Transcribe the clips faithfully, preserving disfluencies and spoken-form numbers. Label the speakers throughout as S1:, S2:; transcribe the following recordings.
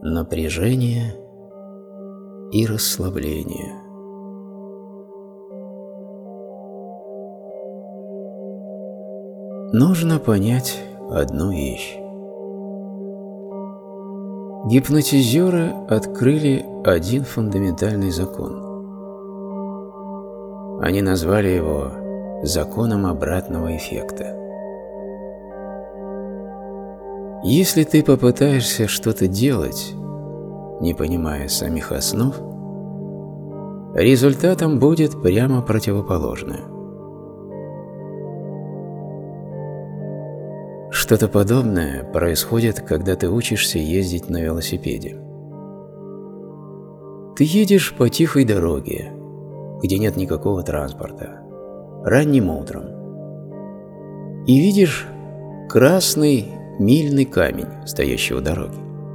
S1: напряжение и расслабление. Нужно понять одну вещь. Гипнотизеры открыли один фундаментальный закон. Они назвали его законом обратного эффекта. Если ты попытаешься что-то делать, не понимая самих основ, результатом будет прямо противоположное. Что-то подобное происходит, когда ты учишься ездить на велосипеде. Ты едешь по тихой дороге, где нет никакого транспорта, ранним утром, и видишь красный мильный камень, стоящий у дороги.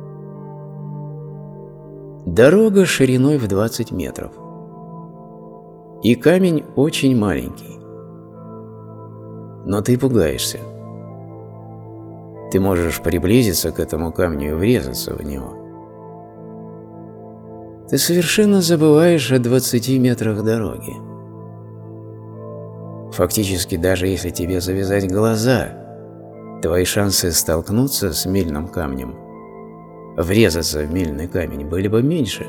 S1: Дорога шириной в двадцать метров, и камень очень маленький. Но ты пугаешься. Ты можешь приблизиться к этому камню и врезаться в него. Ты совершенно забываешь о двадцати метрах дороги. Фактически, даже если тебе завязать глаза, твои шансы столкнуться с мильным камнем, врезаться в мильный камень, были бы меньше.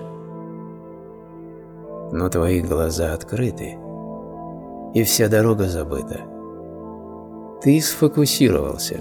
S1: Но твои глаза открыты, и вся дорога забыта. Ты сфокусировался.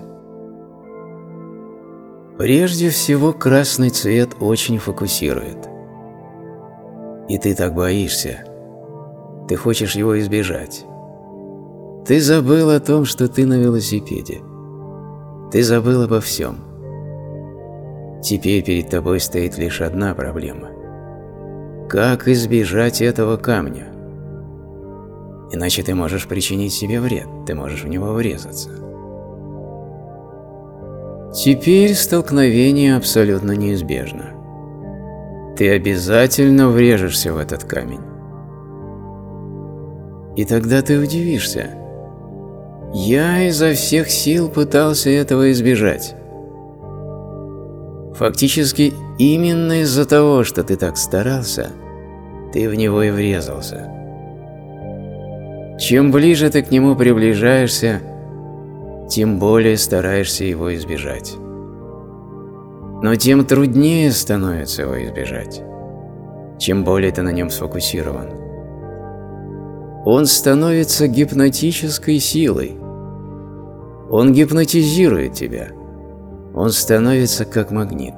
S1: Прежде всего, красный цвет очень фокусирует. И ты так боишься. Ты хочешь его избежать. Ты забыл о том, что ты на велосипеде. Ты забыл обо всем. Теперь перед тобой стоит лишь одна проблема. Как избежать этого камня? Иначе ты можешь причинить себе вред, ты можешь в него врезаться. Теперь столкновение абсолютно неизбежно. Ты обязательно врежешься в этот камень. И тогда ты удивишься. Я изо всех сил пытался этого избежать. Фактически, именно из-за того, что ты так старался, ты в него и врезался. Чем ближе ты к нему приближаешься, тем более стараешься его избежать. Но тем труднее становится его избежать, чем более ты на нем сфокусирован. Он становится гипнотической силой. Он гипнотизирует тебя. Он становится как магнит.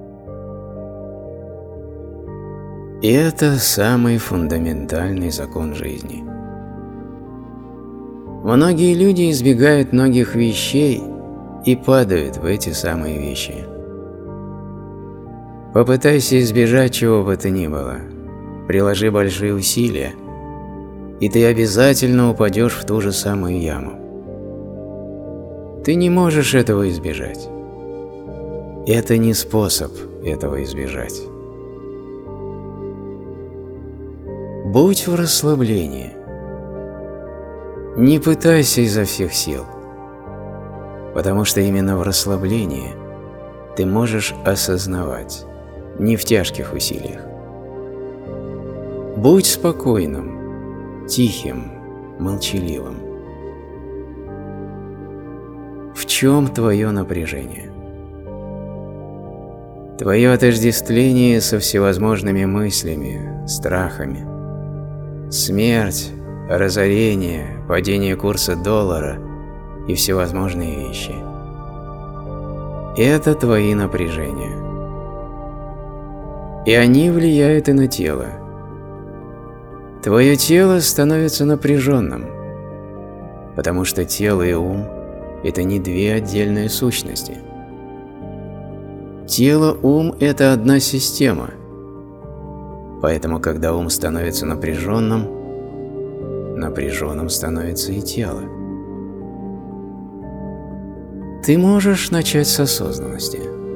S1: И это самый фундаментальный закон жизни. Многие люди избегают многих вещей и падают в эти самые вещи. Попытайся избежать чего бы то ни было, приложи большие усилия, и ты обязательно упадешь в ту же самую яму. Ты не можешь этого избежать. Это не способ этого избежать. Будь в расслаблении. Не пытайся изо всех сил, потому что именно в расслаблении ты можешь осознавать, не в тяжких усилиях. Будь спокойным, тихим, молчаливым. В чем твое напряжение? Твое отождествление со всевозможными мыслями, страхами, смерть, разорение, падение курса доллара и всевозможные вещи. Это твои напряжения. И они влияют и на тело. Твое тело становится напряженным, потому что тело и ум – это не две отдельные сущности. Тело-ум – это одна система. Поэтому, когда ум становится напряженным, напряженным становится и тело. Ты можешь начать с осознанности.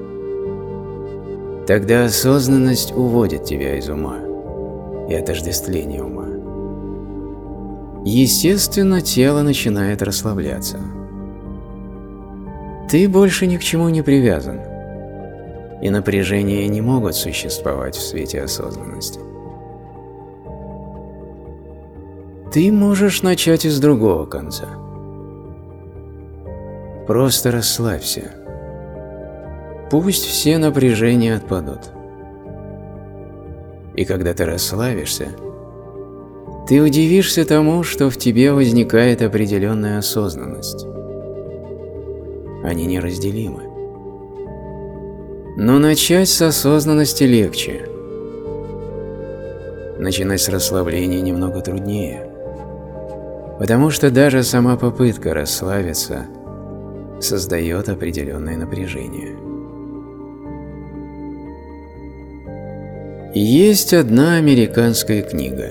S1: Тогда осознанность уводит тебя из ума и отождествления ума. Естественно, тело начинает расслабляться. Ты больше ни к чему не привязан. и напряжение не могут существовать в свете осознанности. Ты можешь начать из другого конца. Просто расслабься. Пусть все напряжения отпадут. И когда ты расслабишься, ты удивишься тому, что в тебе возникает определенная осознанность. Они неразделимы. Но начать с осознанности легче. Начинать с расслабления немного труднее, потому что даже сама попытка расслабиться создает определенное напряжение. Есть одна американская книга.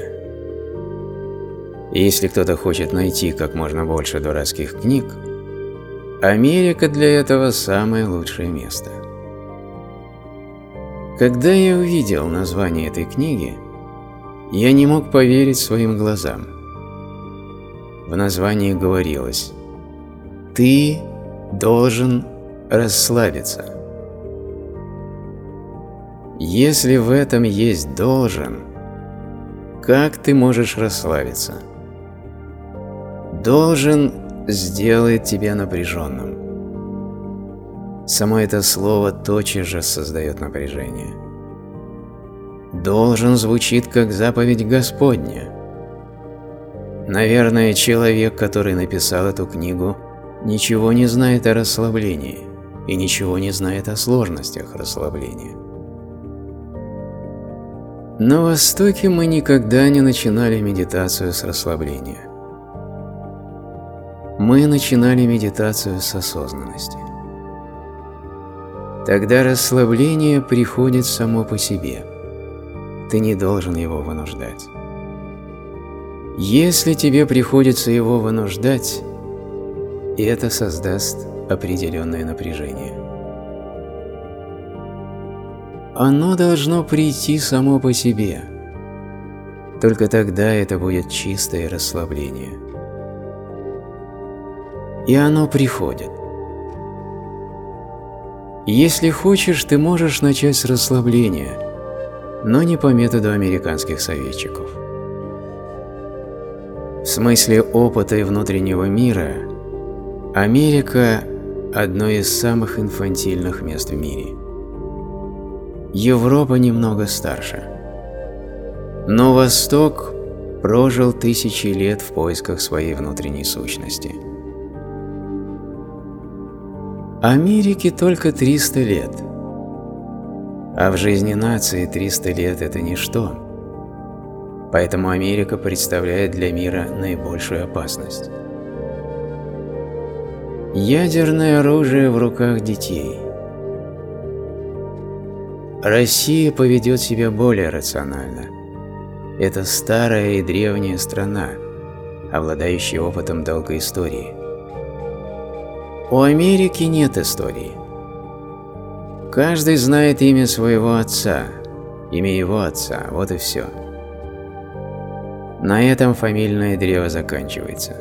S1: И если кто-то хочет найти как можно больше дурацких книг, Америка для этого самое лучшее место. Когда я увидел название этой книги, я не мог поверить своим глазам. В названии говорилось: «Ты должен расслабиться». Если в этом есть «должен», как ты можешь расслабиться? «Должен» сделает тебя напряженным. Само это слово тотчас же создает напряжение. «Должен» звучит как заповедь Господня. Наверное, человек, который написал эту книгу, ничего не знает о расслаблении и ничего не знает о сложностях расслабления. На Востоке мы никогда не начинали медитацию с расслабления. Мы начинали медитацию с осознанности. Тогда расслабление приходит само по себе. Ты не должен его вынуждать. Если тебе приходится его вынуждать, это создаст определенное напряжение. Оно должно прийти само по себе. Только тогда это будет чистое расслабление. И оно приходит. Если хочешь, ты можешь начать с расслабления, но не по методу американских советчиков. В смысле опыта и внутреннего мира, Америка – одно из самых инфантильных мест в мире. Европа немного старше. Но Восток прожил тысячи лет в поисках своей внутренней сущности. Америке только триста лет. А в жизни нации триста лет – это ничто. Поэтому Америка представляет для мира наибольшую опасность. Ядерное оружие в руках детей. Россия поведет себя более рационально. Это старая и древняя страна, обладающая опытом долгой истории. У Америки нет истории. Каждый знает имя своего отца, имя его отца, вот и все. На этом фамильное древо заканчивается.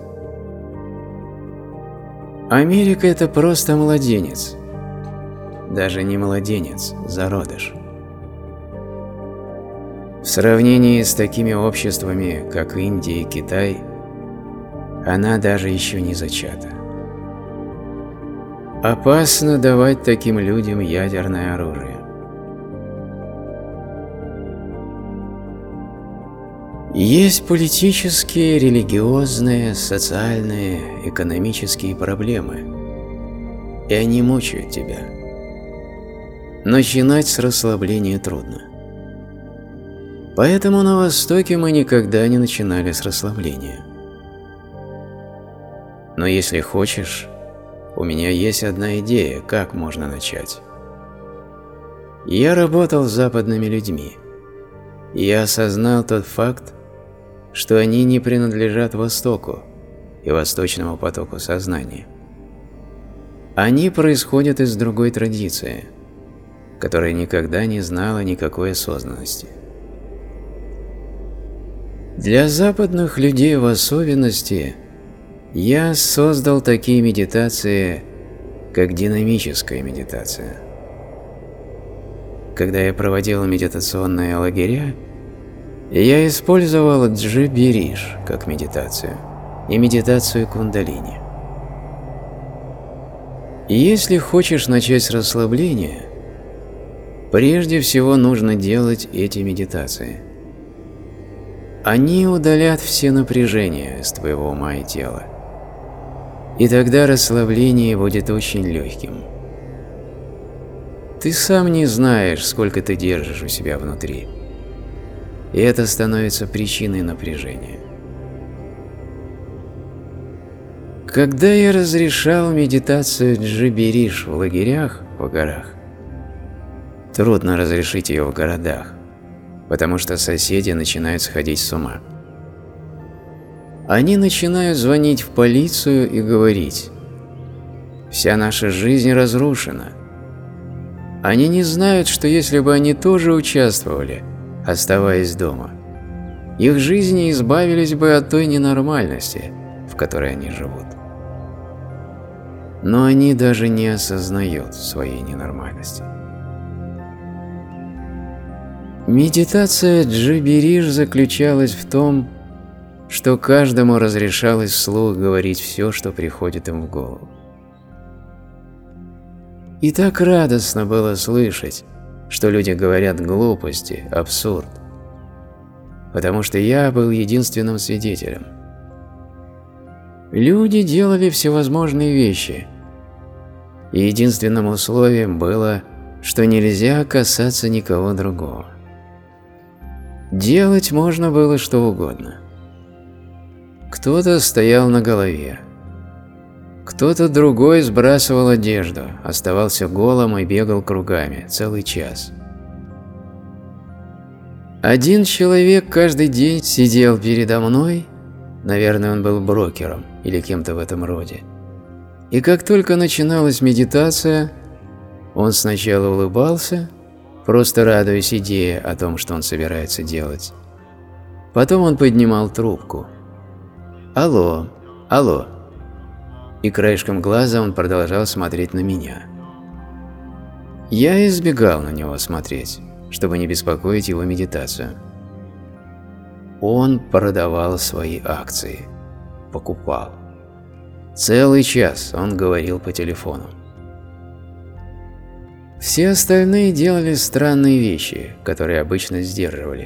S1: Америка – это просто младенец. Даже не младенец, зародыш. В сравнении с такими обществами, как Индия и Китай, она даже еще не зачата. Опасно давать таким людям ядерное оружие. Есть политические, религиозные, социальные, экономические проблемы, и они мучают тебя. Начинать с расслабления трудно. Поэтому на Востоке мы никогда не начинали с расслабления. Но если хочешь, у меня есть одна идея, как можно начать. Я работал с западными людьми, и я осознал тот факт, что они не принадлежат Востоку и восточному потоку сознания. Они происходят из другой традиции, которая никогда не знала никакой осознанности. Для западных людей в особенности я создал такие медитации, как динамическая медитация. когда я проводил медитационные лагеря, я использовал джи-бериш как медитацию и медитацию кундалини. И если хочешь начать с расслабления, прежде всего нужно делать эти медитации. Они удалят все напряжения с твоего ума и тела. И тогда расслабление будет очень легким. Ты сам не знаешь, сколько ты держишь у себя внутри. И это становится причиной напряжения. Когда я разрешал медитацию джи-бериш в лагерях в горах, трудно разрешить ее в городах, потому что соседи начинают сходить с ума. Они начинают звонить в полицию и говорить: «Вся наша жизнь разрушена». Они не знают, что если бы они тоже участвовали, оставаясь дома, их жизни избавились бы от той ненормальности, в которой они живут. Но они даже не осознают своей ненормальности. Медитация джи-бериш заключалась в том, что каждому разрешалось вслух говорить все, что приходит им в голову. И так радостно было слышать, что люди говорят глупости, абсурд, потому что я был единственным свидетелем. Люди делали всевозможные вещи, и единственным условием было, что нельзя касаться никого другого. Делать можно было что угодно. Кто-то стоял на голове, кто-то другой сбрасывал одежду, оставался голым и бегал кругами целый час. Один человек каждый день сидел передо мной, наверное, он был брокером или кем-то в этом роде, и как только начиналась медитация, он сначала улыбался, просто радуясь идее о том, что он собирается делать. Потом он поднимал трубку. «Алло, алло». И краешком глаза он продолжал смотреть на меня. Я избегал на него смотреть, чтобы не беспокоить его медитацию. Он продавал свои акции, покупал. Целый час он говорил по телефону. Все остальные делали странные вещи, которые обычно сдерживали.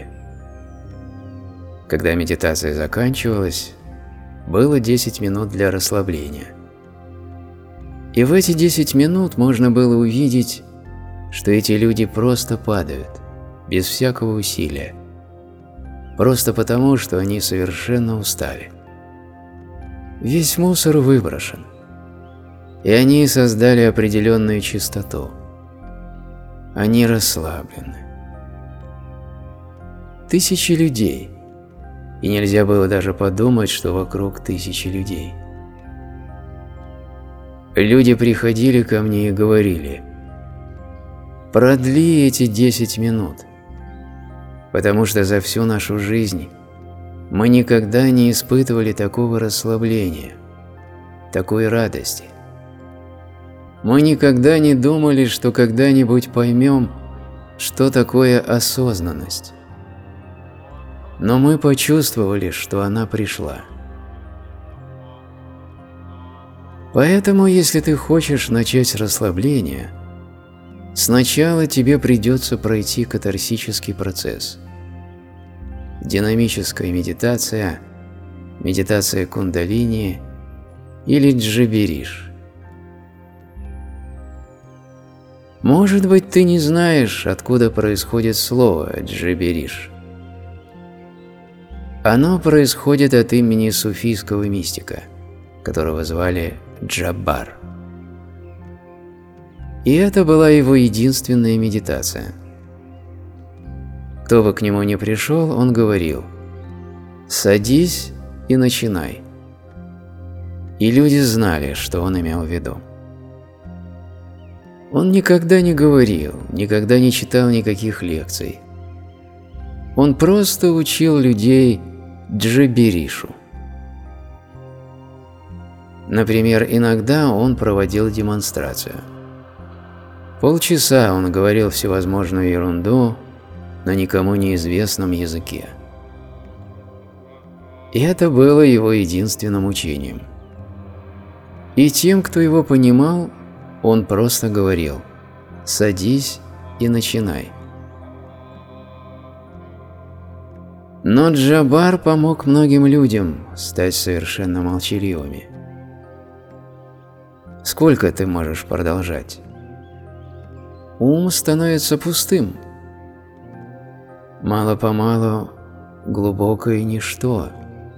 S1: Когда медитация заканчивалась, было десять минут для расслабления. И в эти десять минут можно было увидеть, что эти люди просто падают, без всякого усилия, просто потому, что они совершенно устали. Весь мусор выброшен, и они создали определенную чистоту. Они расслаблены. Тысячи людей, и нельзя было даже подумать, что вокруг тысячи людей. Люди приходили ко мне и говорили: «Продли эти десять минут, потому что за всю нашу жизнь мы никогда не испытывали такого расслабления, такой радости. Мы никогда не думали, что когда-нибудь поймем, что такое осознанность. Но мы почувствовали, что она пришла». Поэтому, если ты хочешь начать расслабление, сначала тебе придется пройти катарсический процесс. Динамическая медитация, медитация кундалини или джи-бериш. Может быть, ты не знаешь, откуда происходит слово джи-бериш. Оно происходит от имени суфийского мистика, которого звали Джаббар. И это была его единственная медитация. Кто бы к нему ни пришел, он говорил: «Садись и начинай». И люди знали, что он имел в виду. Он никогда не говорил, никогда не читал никаких лекций. Он просто учил людей джи-беришу. Например, иногда он проводил демонстрацию. Полчаса он говорил всевозможную ерунду на никому неизвестном языке. И это было его единственным учением. И тем, кто его понимал, он просто говорил: «Садись и начинай». Но Джабар помог многим людям стать совершенно молчаливыми. Сколько ты можешь продолжать? Ум становится пустым. Мало-помалу глубокое ничто.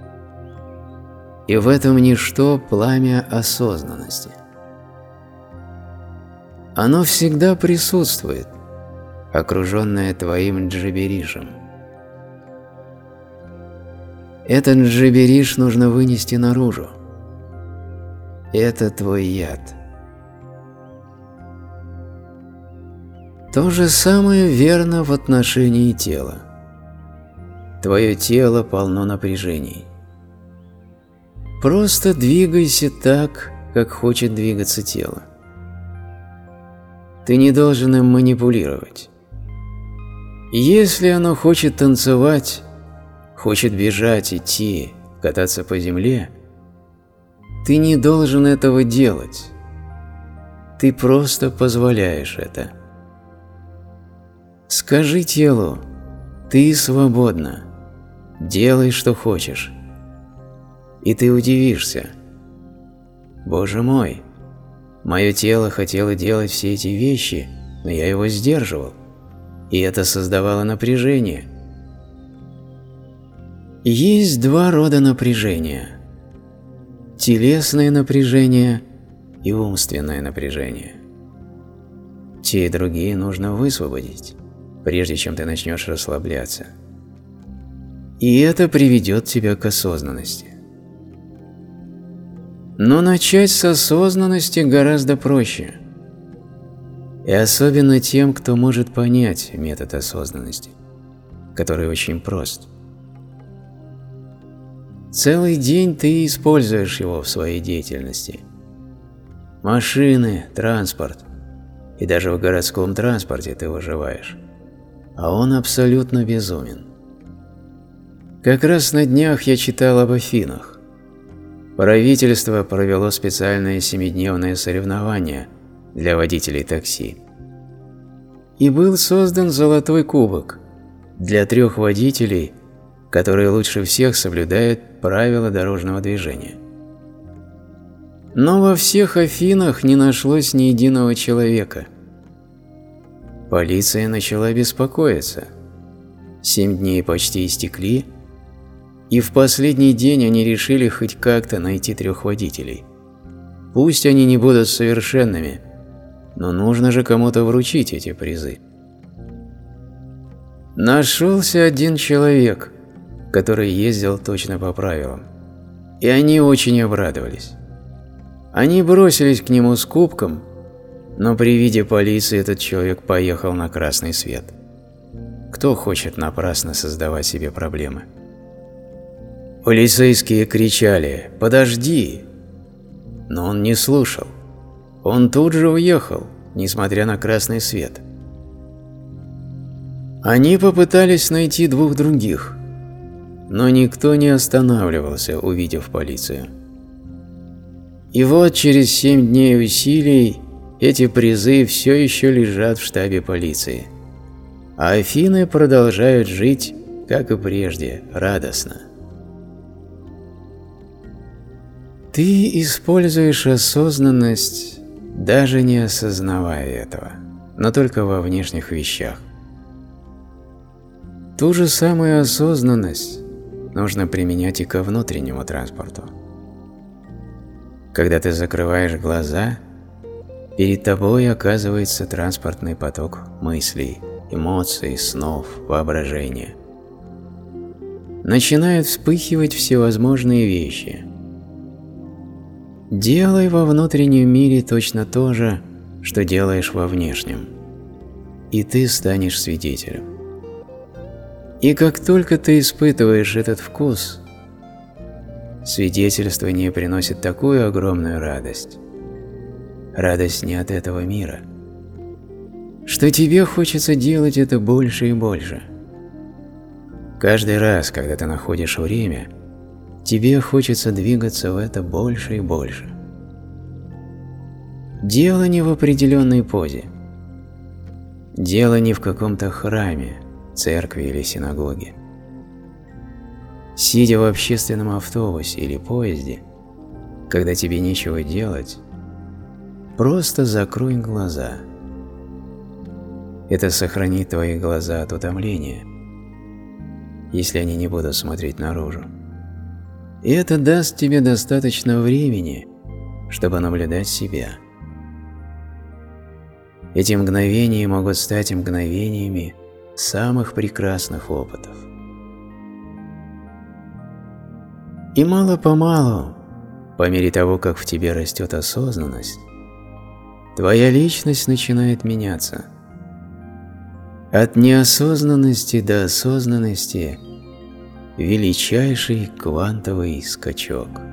S1: И в этом ничто пламя осознанности. Оно всегда присутствует, окруженное твоим джиберишем. Этот джибериш нужно вынести наружу. Это твой яд. То же самое верно в отношении тела. Твое тело полно напряжений. Просто двигайся так, как хочет двигаться тело. Ты не должен им манипулировать. Если оно хочет танцевать, хочет бежать, идти, кататься по земле, ты не должен этого делать. Ты просто позволяешь это. Скажи телу: ты свободна, делай, что хочешь. И ты удивишься: Боже мой, мое тело хотело делать все эти вещи, но я его сдерживал, и это создавало напряжение. Есть два рода напряжения: телесное напряжение и умственное напряжение. Те и другие нужно высвободить, прежде чем ты начнешь расслабляться. И это приведет тебя к осознанности. Но начать с осознанности гораздо проще. И особенно тем, кто может понять метод осознанности, который очень прост. Целый день ты используешь его в своей деятельности. Машины, транспорт. И даже в городском транспорте ты выживаешь. А он абсолютно безумен. Как раз на днях я читал об Афинах. Правительство провело специальное семидневное соревнование для водителей такси. И был создан золотой кубок для трех водителей, которые лучше всех соблюдают правила дорожного движения. Но во всех Афинах не нашлось ни единого человека. Полиция начала беспокоиться. Семь дней почти истекли, и в последний день они решили хоть как-то найти трех водителей. Пусть они не будут совершенными, но нужно же кому-то вручить эти призы. Нашелся один человек, который ездил точно по правилам, и они очень обрадовались. Они бросились к нему с кубком, но при виде полиции этот человек поехал на красный свет. Кто хочет напрасно создавать себе проблемы? Полицейские кричали: «Подожди!» Но он не слушал. Он тут же уехал, несмотря на красный свет. Они попытались найти двух других, но никто не останавливался, увидев полицию. И вот через семь дней усилий эти призы все еще лежат в штабе полиции. А Афины продолжают жить, как и прежде, радостно. Ты используешь осознанность, даже не осознавая этого, но только во внешних вещах. Ту же самую осознанность нужно применять и ко внутреннему транспорту. Когда ты закрываешь глаза, перед тобой оказывается транспортный поток мыслей, эмоций, снов, воображения. Начинают вспыхивать всевозможные вещи. Делай во внутреннем мире точно то же, что делаешь во внешнем, и ты станешь свидетелем. И как только ты испытываешь этот вкус, свидетельствование приносит такую огромную радость. Радость не от этого мира. что тебе хочется делать это больше и больше. Каждый раз, когда ты находишь время, тебе хочется двигаться в это больше и больше. Дело не в определенной позе. Дело не в каком-то храме, церкви или синагоге. Сидя в общественном автобусе или поезде, когда тебе нечего делать, просто закрой глаза. Это сохранит твои глаза от утомления, если они не будут смотреть наружу. И это даст тебе достаточно времени, чтобы наблюдать себя. Эти мгновения могут стать мгновениями самых прекрасных опытов. И мало-помалу, по мере того, как в тебе растет осознанность, твоя личность начинает меняться. От неосознанности до осознанности – величайший квантовый скачок.